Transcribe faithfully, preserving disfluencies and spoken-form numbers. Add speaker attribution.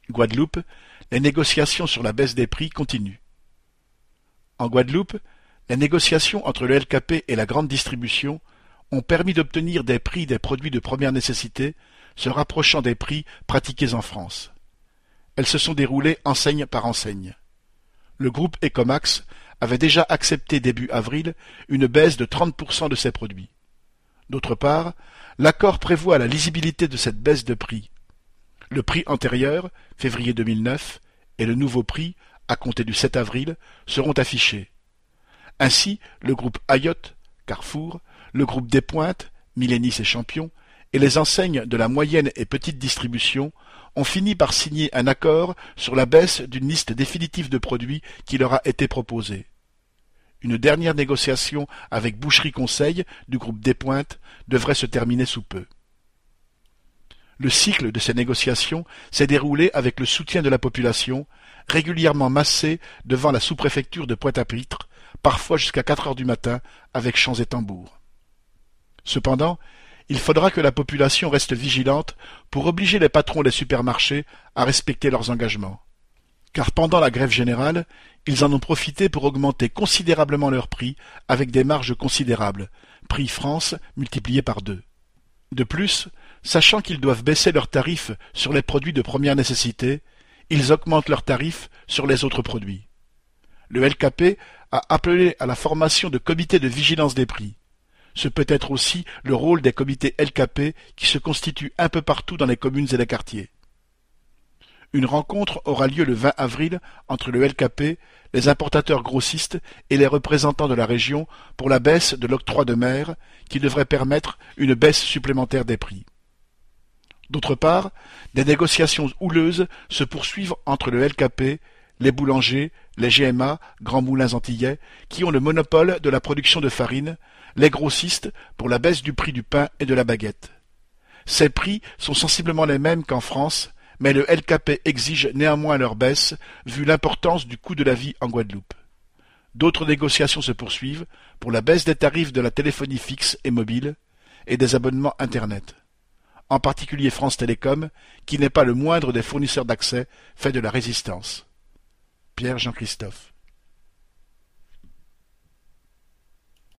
Speaker 1: Guadeloupe, les négociations sur la baisse des prix continuent. En Guadeloupe, les négociations entre le L K P et la grande distribution ont permis d'obtenir des prix des produits de première nécessité se rapprochant des prix pratiqués en France. Elles se sont déroulées enseigne par enseigne. Le groupe Ecomax avait déjà accepté début avril une baisse de trente pour cent de ses produits. D'autre part, l'accord prévoit la lisibilité de cette baisse de prix. Le prix antérieur, février deux mille neuf, et le nouveau prix, à compter du sept avril, seront affichés. Ainsi, le groupe Ayotte, Carrefour, le groupe Despointes, Millénis et Champion, et les enseignes de la moyenne et petite distribution ont fini par signer un accord sur la baisse d'une liste définitive de produits qui leur a été proposée. Une dernière négociation avec Boucherie Conseil du groupe Despointes devrait se terminer sous peu. Le cycle de ces négociations s'est déroulé avec le soutien de la population, régulièrement massée devant la sous-préfecture de Pointe-à-Pitre, parfois jusqu'à quatre heures du matin, avec chants et tambours. Cependant, il faudra que la population reste vigilante pour obliger les patrons des supermarchés à respecter leurs engagements. Car pendant la grève générale, ils en ont profité pour augmenter considérablement leurs prix avec des marges considérables, prix France multiplié par deux. De plus, sachant qu'ils doivent baisser leurs tarifs sur les produits de première nécessité, ils augmentent leurs tarifs sur les autres produits. Le L K P a appelé à la formation de comités de vigilance des prix. Ce peut être aussi le rôle des comités L K P qui se constituent un peu partout dans les communes et les quartiers. Une rencontre aura lieu le vingt avril entre le L K P, les importateurs grossistes et les représentants de la région pour la baisse de l'octroi de mer qui devrait permettre une baisse supplémentaire des prix. D'autre part, des négociations houleuses se poursuivent entre le L K P, les boulangers, les G M A, Grands Moulins Antillais, qui ont le monopole de la production de farine, les grossistes pour la baisse du prix du pain et de la baguette. Ces prix sont sensiblement les mêmes qu'en France, mais le L K P exige néanmoins leur baisse, vu l'importance du coût de la vie en Guadeloupe. D'autres négociations se poursuivent pour la baisse des tarifs de la téléphonie fixe et mobile et des abonnements Internet. En particulier France Télécom, qui n'est pas le moindre des fournisseurs d'accès, fait de la résistance. Pierre Jean Christophe.